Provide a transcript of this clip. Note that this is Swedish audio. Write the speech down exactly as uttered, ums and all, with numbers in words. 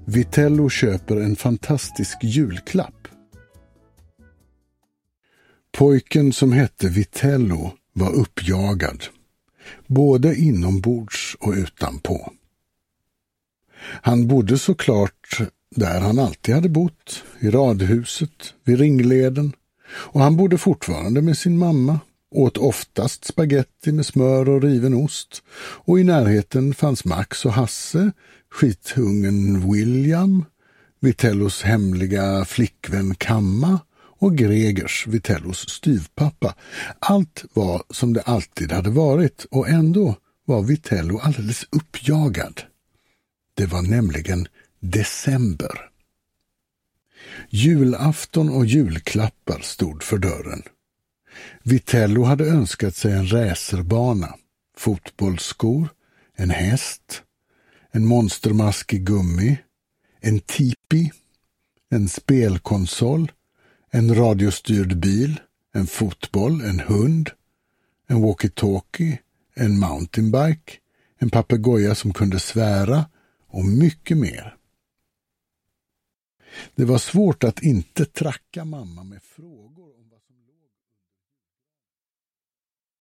Vitello köper en fantastisk julklapp. Pojken som hette Vitello var uppjagad, både inombords och utanpå. Han bodde såklart där han alltid hade bott, i radhuset, vid Ringleden, och han bodde fortfarande med sin mamma, åt oftast spaghetti med smör och riven ost, och i närheten fanns Max och Hasse, skithungen William, Vitellos hemliga flickvän Kamma och Gregers, Vitellos styvpappa. Allt var som det alltid hade varit, och ändå var Vitello alldeles uppjagad. Det var nämligen december. Julafton och julklappar stod för dörren. Vitello hade önskat sig en racerbana, fotbollsskor, en häst, en monstermask i gummi, en tipi, en spelkonsol, en radiostyrd bil, en fotboll, en hund, en walkie-talkie, en mountainbike, en papegoja som kunde svära och mycket mer. Det var svårt att inte tracka mamma med frågor om